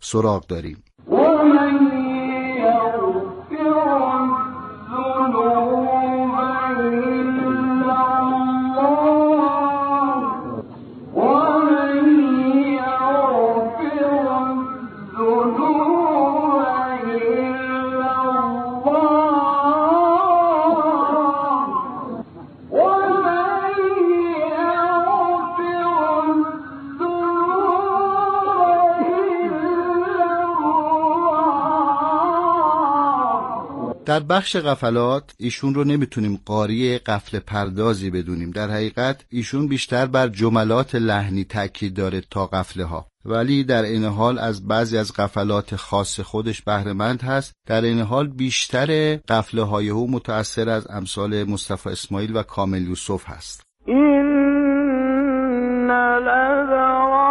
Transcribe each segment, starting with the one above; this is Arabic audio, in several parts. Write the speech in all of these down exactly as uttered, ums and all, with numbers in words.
سراغ داریم. در بخش غفلات ایشون رو نمیتونیم قاری غفله پردازی بدونیم. در حقیقت ایشون بیشتر بر جملات لحنی تاکید داره تا غفله ها، ولی در این حال از بعضی از غفلات خاص خودش بهره مند هست. در این حال بیشتر غفله های او متأثر از امثال مصطفی اسماعیل و کامل یوسف هست. این الابرار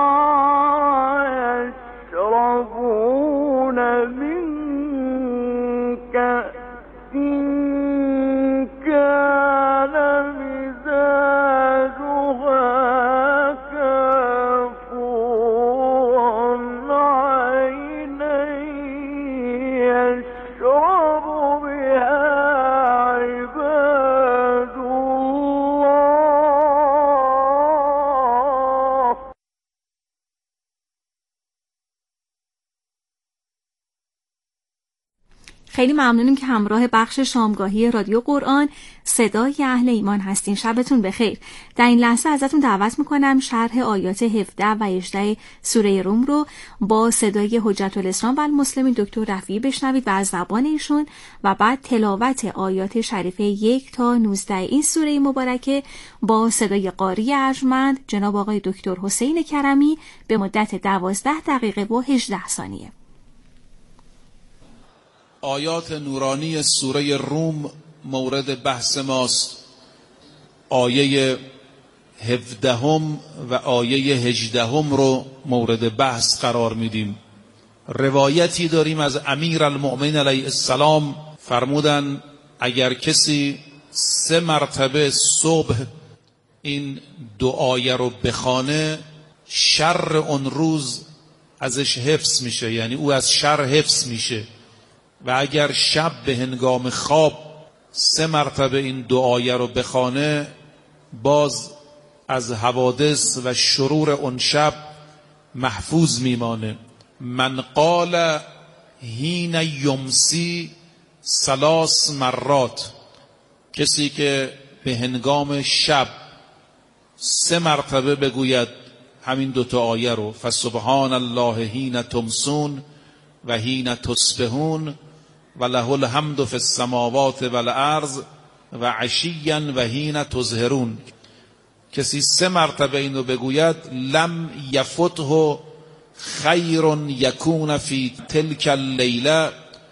یشربون من کأس کان مزاجها کافورا عینا یشرب بها عباد الله. خیلی ممنونیم که همراه بخش شامگاهی رادیو قرآن صدای اهل ایمان هستین. شبتون بخیر. در این لحظه ازتون دعوت میکنم شرح آیات هفده و هجده سوره روم رو با صدای حجت الاسلام و المسلمین دکتر رفیعی بشنوید و از زبان ایشون و بعد تلاوت آیات شریفه یک تا نوزده این سوره مبارکه با صدای قاری ارجمند جناب آقای دکتر حسین کرمی به مدت دوازده دقیقه و هجده ثانیه. آیات نورانی سوره روم مورد بحث ماست. آیه هفدهم و آیه هجدهم رو مورد بحث قرار میدیم. روایتی داریم از امیر المؤمنین علیه السلام، فرمودن اگر کسی سه مرتبه صبح این دعایه رو بخونه شر اون روز ازش حفظ میشه، یعنی او از شر حفظ میشه. و اگر شب به هنگام خواب سه مرتبه این دعایه رو بخونه باز از حوادث و شرور اون شب محفوظ میمانه. من قال حین یمسی ثلاث مرات، کسی که به هنگام شب سه مرتبه بگوید همین دوتا آیه رو، فسبحان الله حین تمسون و حین تصبحون و له الحمد فی السماوات و الارض و عشیا و حین تظهرون، کسی سه مرتبه اینو بگوید لم یفته خیر یکون فی تلک اللیله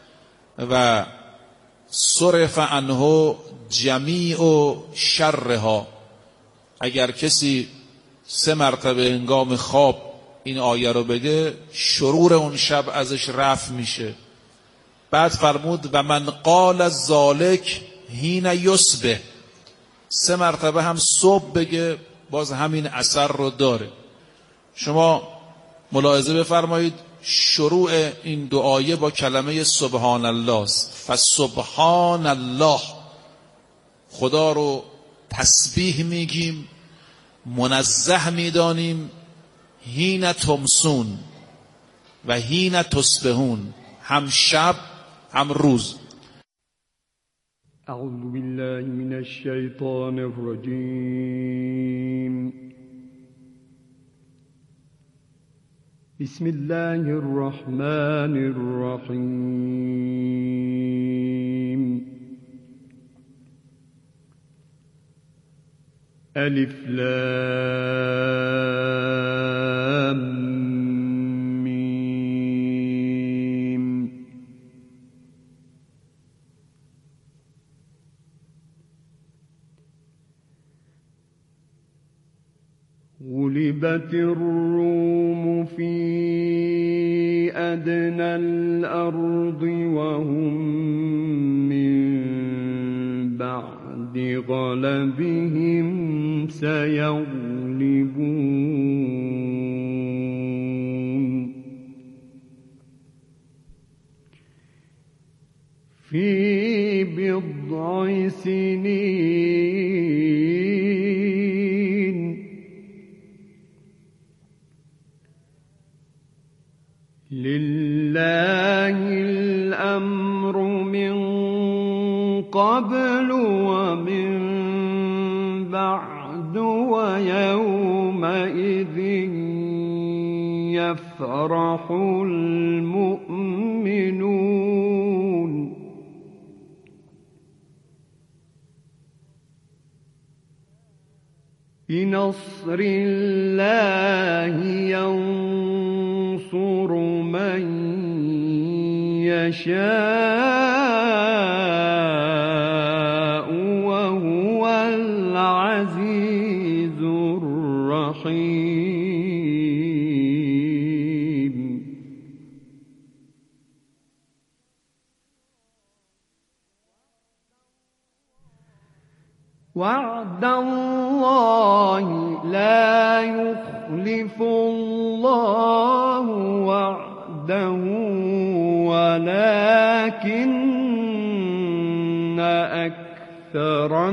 و صرف عنه جمیع شرها. اگر کسی سه مرتبه هنگام خواب این آیه رو بگه شرور اون شب ازش رفع میشه. بعد فرمود و من قال ذالک حین یصبح، سه مرتبه هم صبح بگه باز همین اثر رو داره. شما ملاحظه بفرمایید شروع این دعایه با کلمه سبحان الله است. فسبحان الله، خدا رو تسبیح میگیم، منزه میدانیم. حین تمسون و حین تصبحون، هم شب هم روز. اعوذ بالله من الشیطان الرجیم. بسم الله الرحمن الرحیم. الف لام میم. غلبت الروم في أدنى الأرض وهم من بعد غلبهم سيغلبون في بضع سنين لله الأمر من قبل ومن بعد ويومئذ يفرح المؤمنون بنصر الله ينصر من يشاء وهو العزيز الرحيم. وعد الله لا يخلف الله وعده ولكن أكثر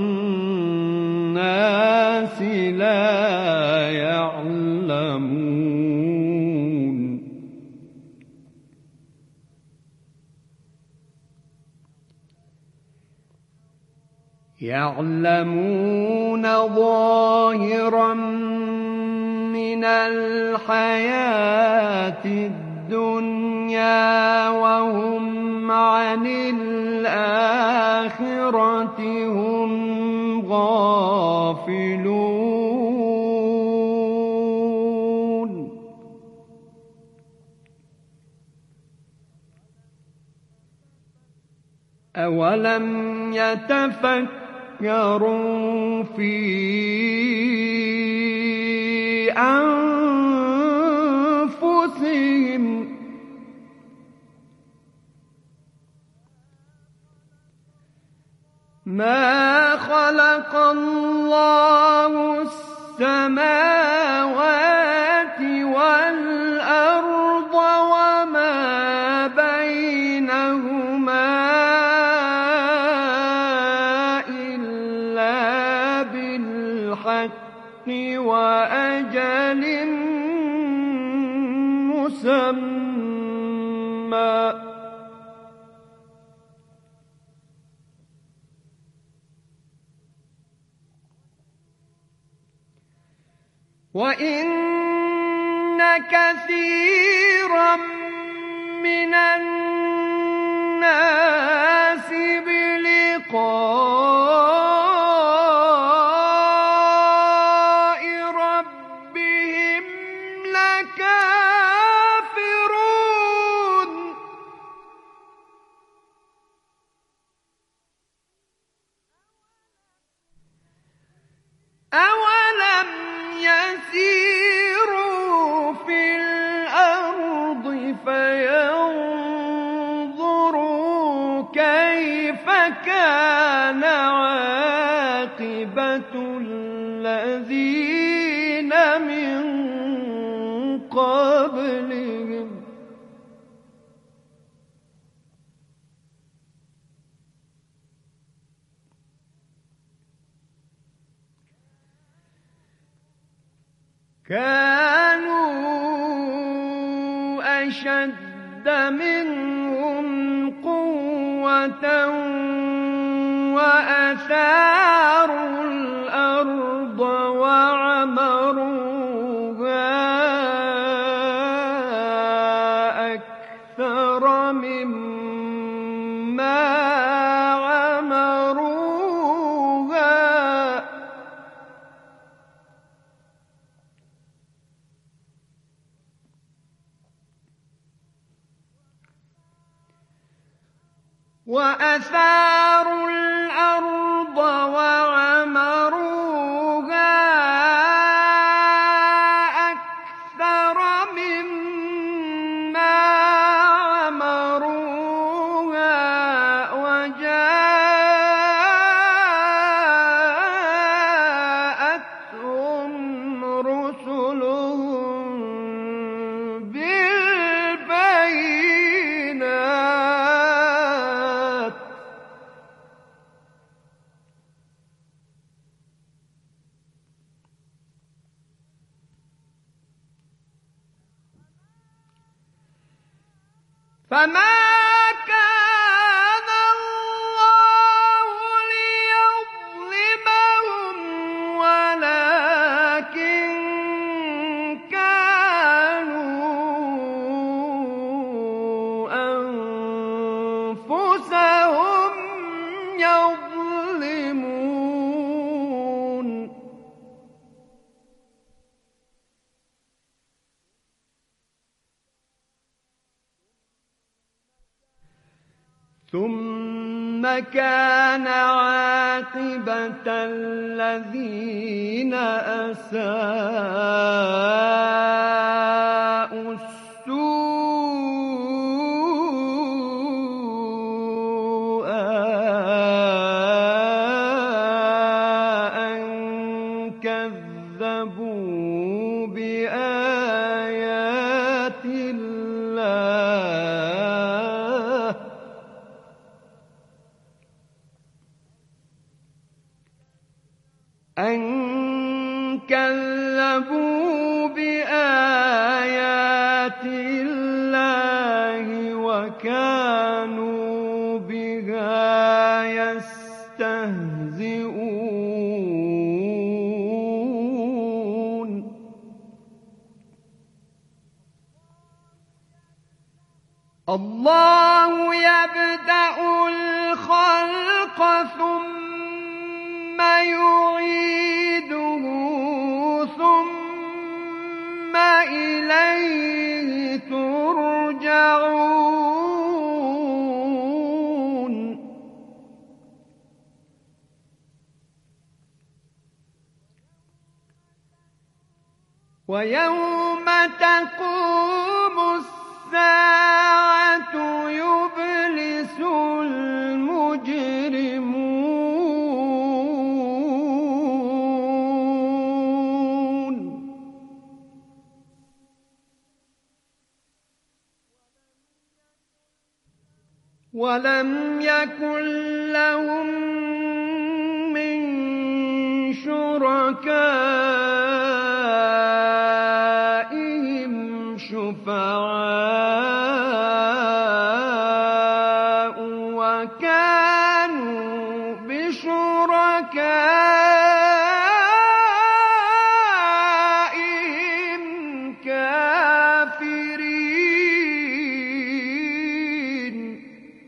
الناس لا يعلمون. يعلمون ظاهرا من الحياة الدنيا وهم عن الآخرة هم غافلون. أولم يتفكروا في أنفسهم ما خلق الله السماوات والأرض وما بينهما إلا بالحق وأجل مسمى. وَإِنَّ كَثِيرًا مِنَ النَّاسِ بِلِقَاءِ رَبِّهِمْ لَكَافِرُونَ. أَوَلَمْ يسيروا في الأرض فينظروا كيف كان عاقبة الذين من قبلهم كانوا أشد منهم قوة وأثاروا الأرض وعمروها أكثر مما عمروها وأثاروا الأرض وعمروها أكثر مما عمروها وجاءتهم رسلهم بالبينات فما كان الله ليظلمهم ولكن كانوا أنفسهم يظلمون. ثم كان عاقبة الذين أساءوا السوء أن كذبوا بآيات الله أن كذبوا بآيات الله وكانوا بها يستهزئون. الله يبدأ الخلق ثم يعيده ثم إليه ترجعون. ويوم تقوم الساعة يبلس المجرمون. ولم يكن لهم من شركائهم شفعاء وكانوا بشركائهم كافرين.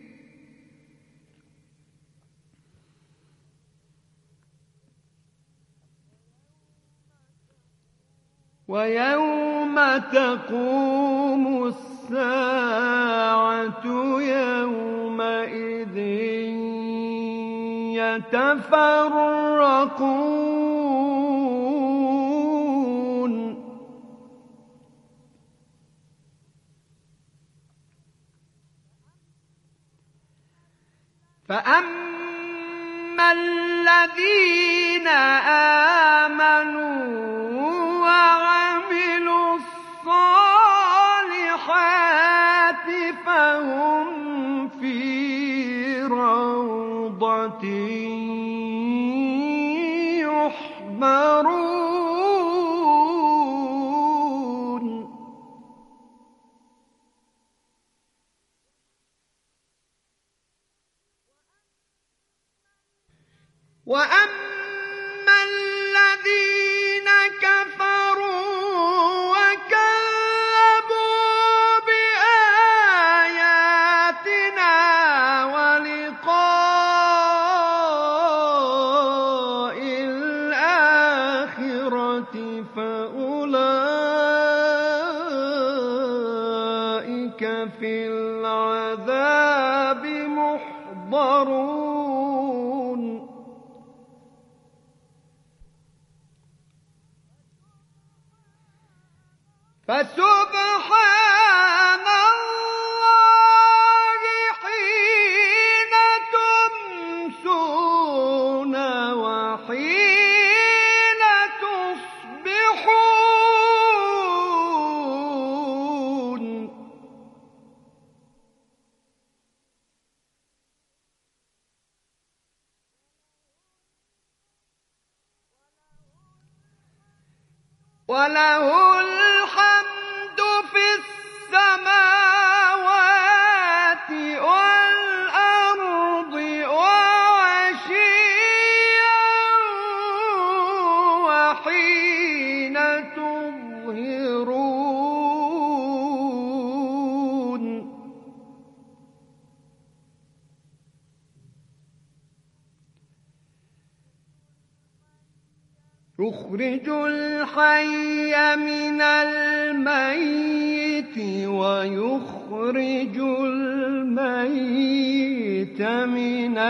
ويوم تقوم الساعة يومئذ يتفرقون. فأما الذين آمنوا وعملوا الصالحات فهم في روضة يحبرون. وأما الذين كفروا وكذبوا بآياتنا ولقاء الآخرة فأولئك في العذاب محضرون. فسبحان الله حين تمسون وحين تصبحون. وله الحمد في السماوات يخرج الحي من الميت ويخرج الميت من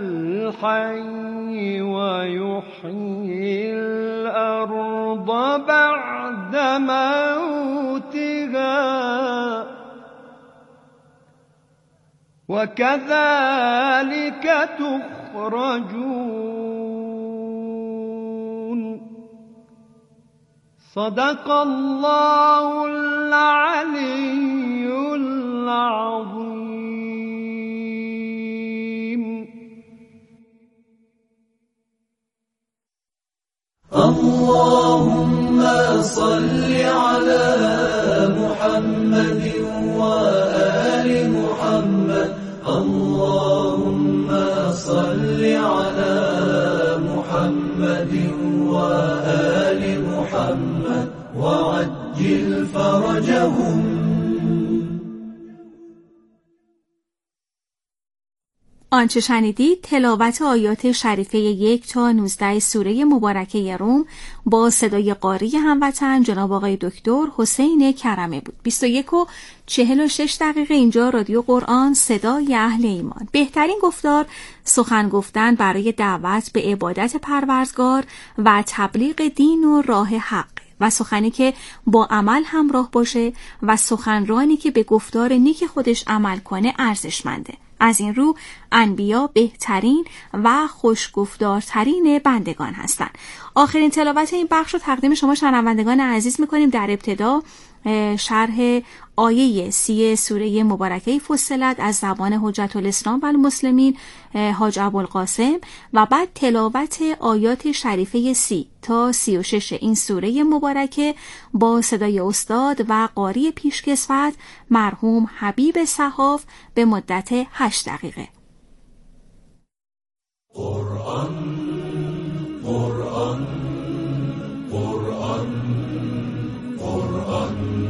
الحي ويحيي الأرض بعد موتها وكذلك تخرجون. صدق الله العلي العظيم. اللهم صل على محمد وآل محمد. اللهم صل على محمد وآل محمد وعجل فرجهم. آنچه شنیدید تلاوت آیات شریفه یک تا نوزده سوره مبارکه روم با صدای قاری هموطن جناب آقای دکتر حسین کرمه بود. بیست و یک و چهل و شش دقیقه اینجا رادیو قرآن صدای اهل ایمان. بهترین گفتار سخن گفتن برای دعوت به عبادت پروردگار و تبلیغ دین و راه حق و سخنی که با عمل همراه باشه و سخنرانی که به گفتار نیک خودش عمل کنه ارزشمنده. از این رو انبیا بهترین و خوشگفتارترین بندگان هستند. آخرین تلاوت این بخش رو تقدیم شما شنوندگان عزیز می‌کنیم. در ابتدا شرح آیه سی سوره مبارکه فصلت از زبان حجت الاسلام و المسلمین حاج ابوالقاسم و بعد تلاوت آیات شریفه سی تا سی و شش این سوره مبارکه با صدای استاد و قاری پیشکسوت مرحوم حبیب صحاف به مدت هشت دقیقه. قرآن قرآن قرآن قرآن.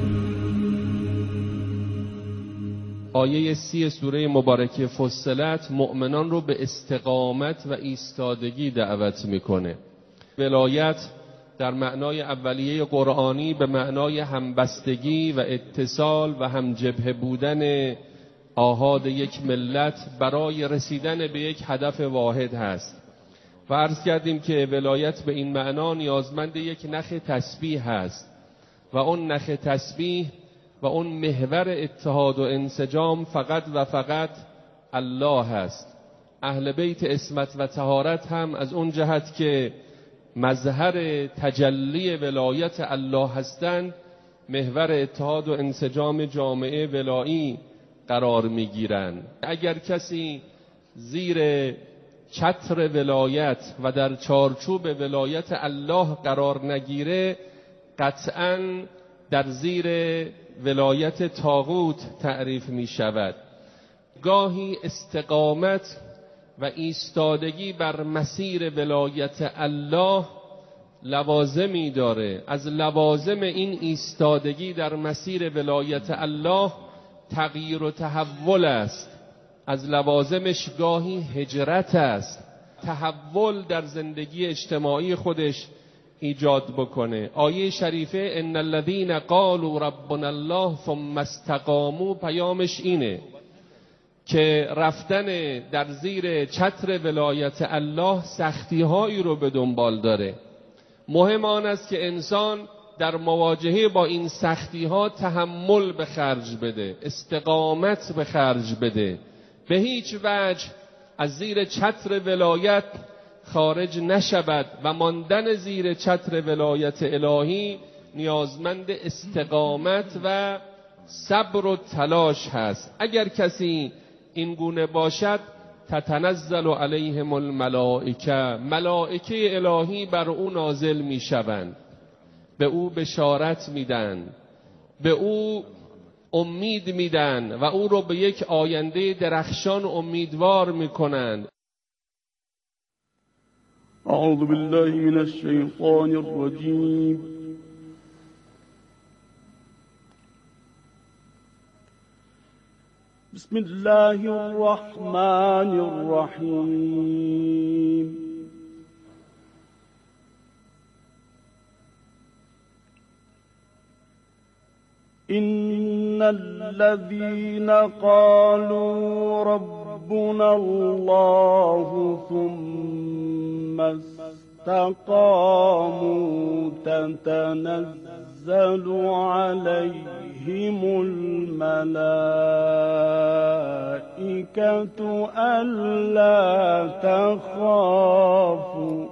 آیه سی سوره مبارکه فصلت مؤمنان رو به استقامت و ایستادگی دعوت میکنه. ولایت در معنای اولیه قرآنی به معنای همبستگی و اتصال و همجبهه بودن آحاد یک ملت برای رسیدن به یک هدف واحد هست. و عرض کردیم که ولایت به این معنا نیازمند یک نخ تسبیح هست و اون نخ تسبیح و اون محور اتحاد و انسجام فقط و فقط الله هست. اهل بیت عصمت و طهارت هم از اون جهت که مظهر تجلی ولایت الله هستند محور اتحاد و انسجام جامعه ولایی قرار میگیرند. اگر کسی زیر چتر ولایت و در چارچوب ولایت الله قرار نگیره قطعاً در زیر ولایت طاغوت تعریف می شود. گاهی استقامت و ایستادگی بر مسیر ولایت الله لوازمی داره. از لوازم این ایستادگی در مسیر ولایت الله تغییر و تحول است. از لوازمش گاهی هجرت است، تحول در زندگی اجتماعی خودش ایجاد بکنه. آیه شریفه ان الذين قالوا ربنا الله ثم استقاموا پیامش اینه که رفتن در زیر چتر ولایت الله سختی هایی رو به دنبال داره. مهم آن است که انسان در مواجهه با این سختی ها تحمل به خرج بده، استقامت به خرج بده، به هیچ وجه از زیر چتر ولایت خارج نشود و ماندن زیر چتر ولایت الهی نیازمند استقامت و صبر و تلاش هست. اگر کسی این گونه باشد تتنزل علیهم الملائکه، ملائکه الهی بر او نازل می شوند، به او بشارت میدن، به او امید میدن و او رو به یک آینده درخشان امیدوار میکنند. اعوذ بالله من الشیطان الرجیم. بسم الله الرحمن الرحیم. إن الذين قالوا ربنا الله ثم استقاموا تتنزل عليهم الملائكة ألا تخافوا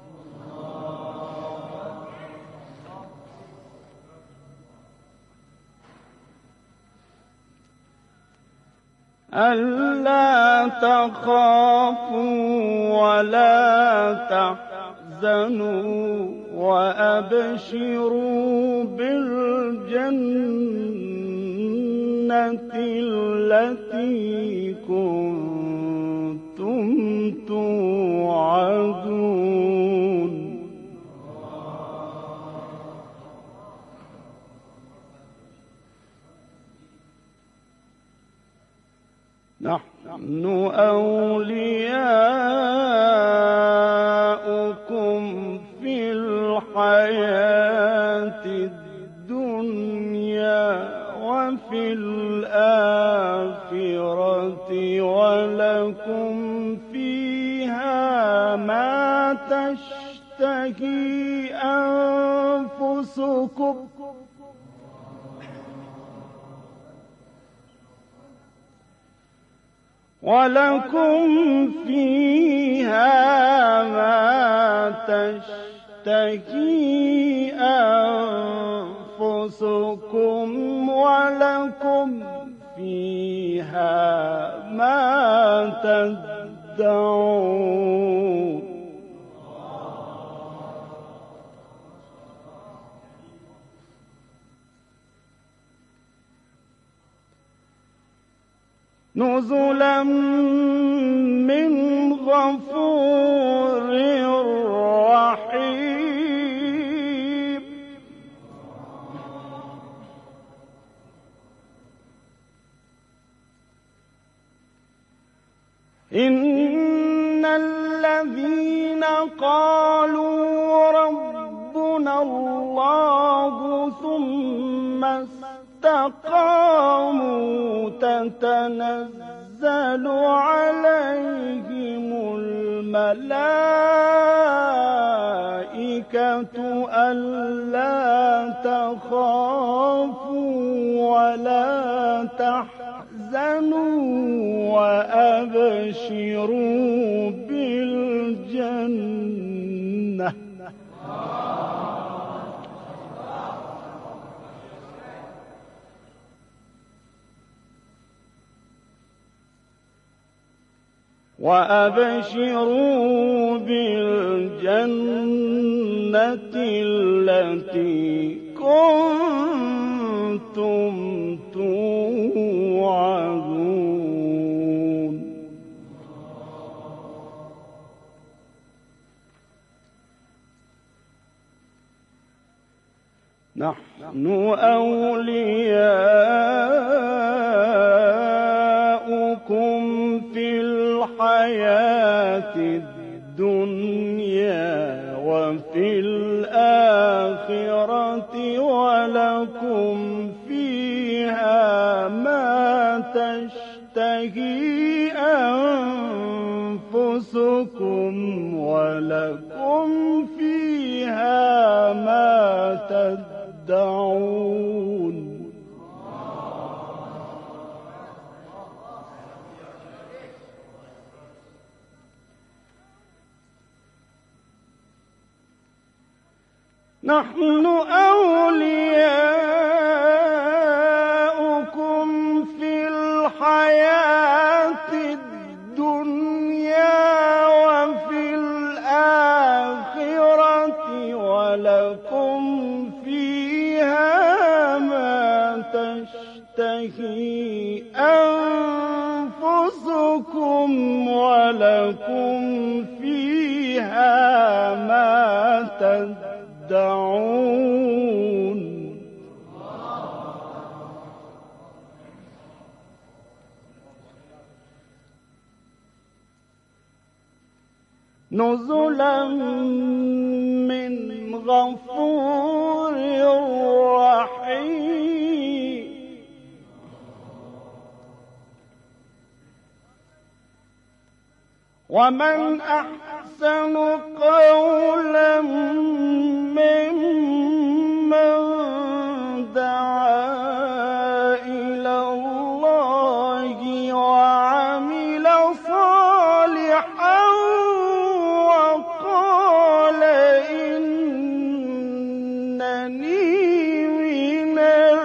ألا تخافوا ولا تحزنوا وأبشروا بالجنة التي كنتم توعدون نحن أولياؤكم في الحياة الدنيا وفي الآخرة ولكم فيها ما تشتهي أنفسكم ولكم فيها ما تشتهي أنفسكم ولكم فيها ما تدعون نزلا من غفور رحيم إن الذين قالوا ربنا الله ثم استقاموا تتنزل عليهم الملائكة ألا تخافوا ولا تحزنوا وأبشروا بالجنة وأبشروا بالجنة التي كنتم توعدون نحن أولياؤكم في الحياة الدنيا وفي الآخرة ولكم فيها ما تشتهي أنفسكم ولكم فيها ما تدعون نحن أولياؤكم في الحياة الدنيا وفي الآخرة ولكم فيها ما تشتهي أنفسكم ولكم فيها ما تدعون نزلا من غفور رحيم ومن أحسن قولا ممن دعا إلى الله وعمل صالحا وقال إنني من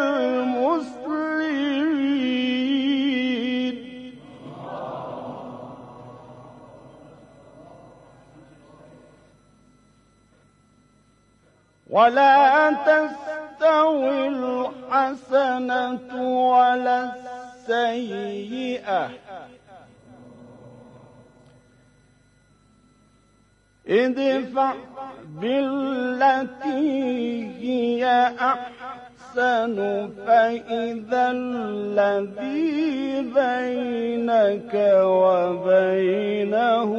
المسلمين. ولا تستوي الحسنة ولا السيئة ادفع بالتي هي أحسن فإذا الذي بينك وبينه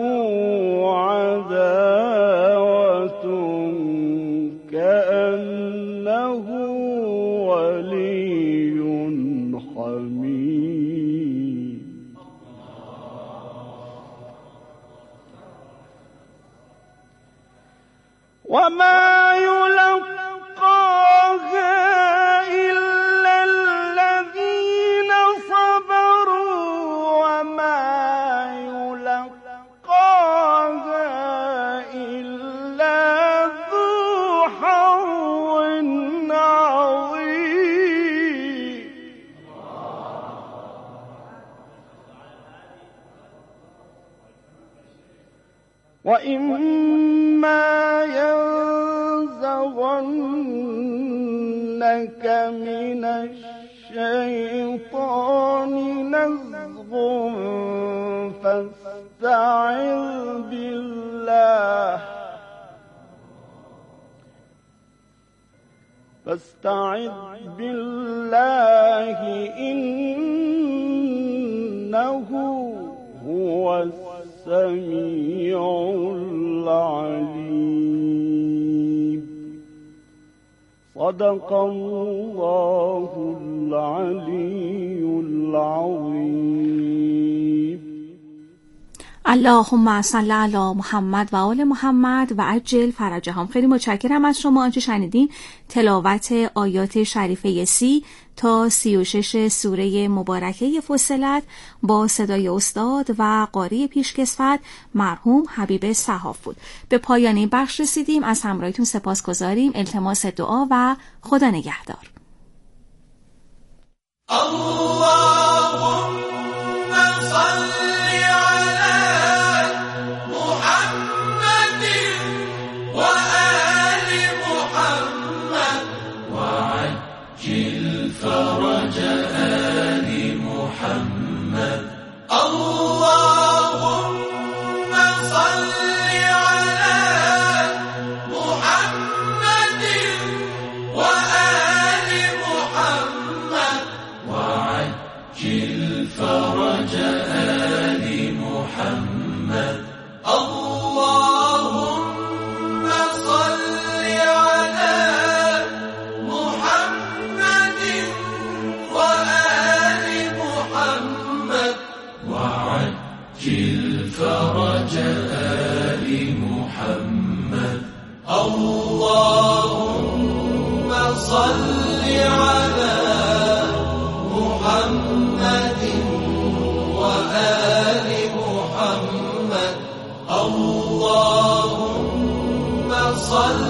عداوة كأنه ولي حميم. وما يلقاها إلا الذين صبروا وما يلقاها إلا ذو حظ عظيم. وإما ينزغنك من الشيطان نزغ فاستعذ بالله فاستعذ بالله إنه هو السميع العليم. صدق الله العلي العظيم. اللهم صل علی محمد و آل محمد و عجل فرجهم. خیلی متشکرم از شما. آنچه شنیدین تلاوت آیات شریفه سی تا سی و شش سوره مبارکه فصلت با صدای استاد و قاری پیشکسوت مرحوم حبیب صحاف بود. به پایان این بخش رسیدیم. از همراهیتون سپاسگزاریم. التماس دعا و خدا نگهدار. اللهم صل فرج آل محمد. اللهم صل على محمد وآل محمد وعجل فرج آل محمد. اللهم صل على محمد وآل محمد وعجل فرج آل محمد. اللهم صل على محمد وآل محمد. اللهم صل